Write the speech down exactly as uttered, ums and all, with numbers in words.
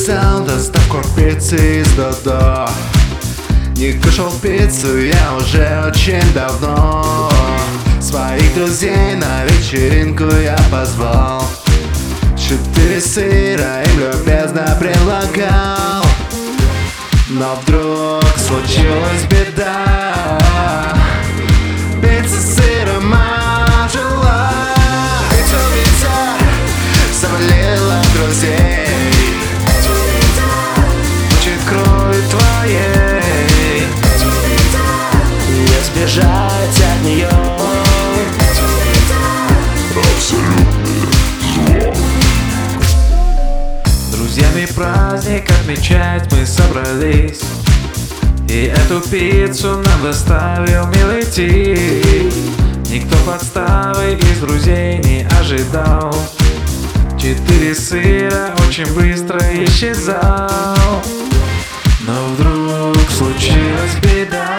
заказал доставку пиццы из Додо. Не кушал пиццу я уже очень давно. Своих друзей на вечеринку я позвал. Четыре сыра им любезно предлагал. Но вдруг случилась беда. Пицца с сыром ожила. Пицца, пицца завалила друзей. Хочет крови твоей. Не сбежать от нее. Друзьями праздник отмечать мы собрались. И эту пиццу нам доставил милый тип. Никто подставы из друзей не ожидал. Четыре сыра очень быстро исчезал. Но вдруг случилась беда.